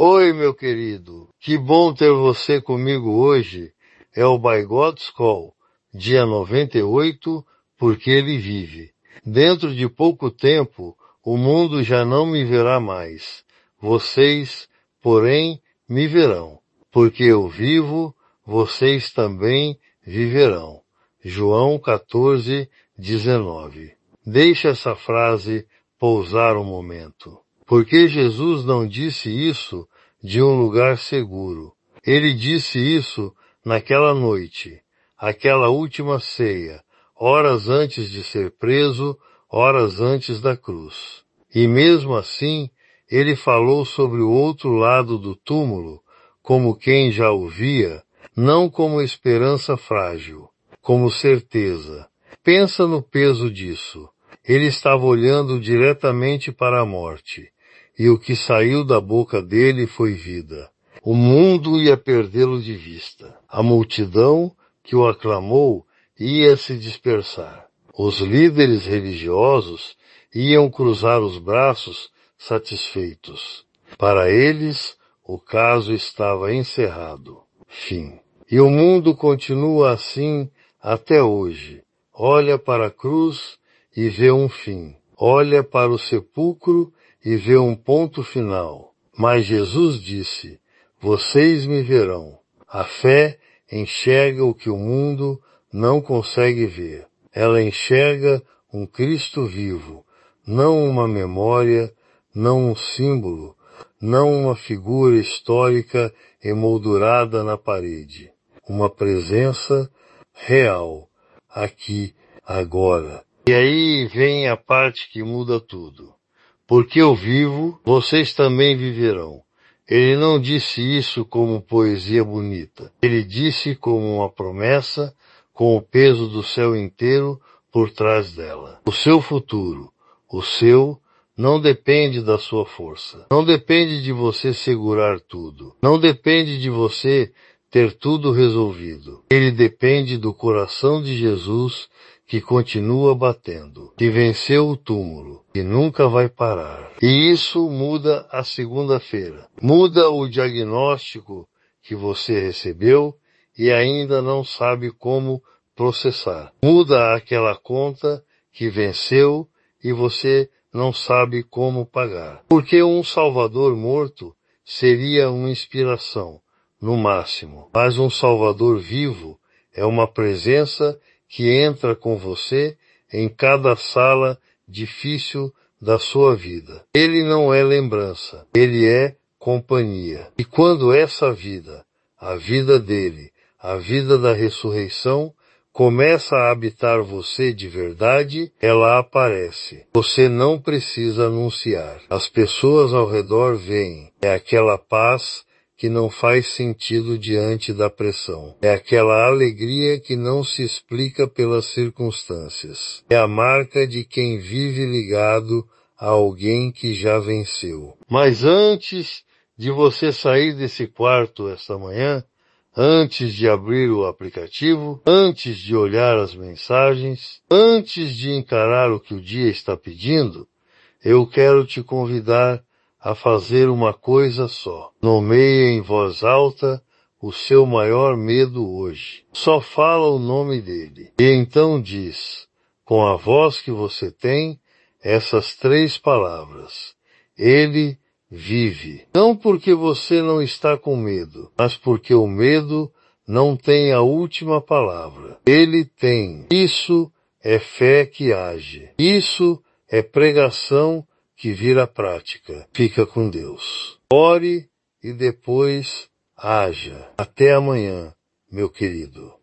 Oi, meu querido. Que bom ter você comigo hoje. É o By God's Call, dia 98, porque ele vive. Dentro de pouco tempo, o mundo já não me verá mais. Vocês, porém, me verão. Porque eu vivo, vocês também viverão. João 14:19. Deixa essa frase pousar um momento. Porque Jesus não disse isso de um lugar seguro. Ele disse isso naquela noite, aquela última ceia, horas antes de ser preso, horas antes da cruz. E mesmo assim, ele falou sobre o outro lado do túmulo, como quem já o via, não como esperança frágil, como certeza. Pensa no peso disso. Ele estava olhando diretamente para a morte, e o que saiu da boca dele foi vida. O mundo ia perdê-lo de vista. A multidão que o aclamou ia se dispersar. Os líderes religiosos iam cruzar os braços satisfeitos. Para eles, o caso estava encerrado. Fim. E o mundo continua assim até hoje. Olha para a cruz e vê um fim. Olha para o sepulcro e vê um ponto final. Mas Jesus disse, vocês me verão. A fé enxerga o que o mundo não consegue ver. Ela enxerga um Cristo vivo, não uma memória, não um símbolo, não uma figura histórica emoldurada na parede. Uma presença real, aqui, agora. E aí vem a parte que muda tudo. Porque eu vivo, vocês também viverão. Ele não disse isso como poesia bonita. Ele disse como uma promessa, com o peso do céu inteiro por trás dela. O seu futuro, o seu, não depende da sua força. Não depende de você segurar tudo. Não depende de você ter tudo resolvido. Ele depende do coração de Jesus que continua batendo, que venceu o túmulo, que nunca vai parar. E isso muda a segunda-feira. Muda o diagnóstico que você recebeu e ainda não sabe como processar. Muda aquela conta que venceu e você não sabe como pagar. Porque um Salvador morto seria uma inspiração, no máximo. Mas um Salvador vivo é uma presença que entra com você em cada sala difícil da sua vida. Ele não é lembrança, ele é companhia. E quando essa vida, a vida dele, a vida da ressurreição, começa a habitar você de verdade, ela aparece. Você não precisa anunciar. As pessoas ao redor veem. É aquela paz que não faz sentido diante da pressão. É aquela alegria que não se explica pelas circunstâncias. É a marca de quem vive ligado a alguém que já venceu. Mas antes de você sair desse quarto esta manhã, antes de abrir o aplicativo, antes de olhar as mensagens, antes de encarar o que o dia está pedindo, eu quero te convidar a fazer uma coisa só. Nomeie em voz alta o seu maior medo hoje. Só fala o nome dele. E então diz, com a voz que você tem, essas 3 palavras. Ele vive. Não porque você não está com medo, mas porque o medo não tem a última palavra. Ele tem. Isso é fé que age. Isso é pregação que vira prática. Fica com Deus. Ore e depois haja. Até amanhã, meu querido.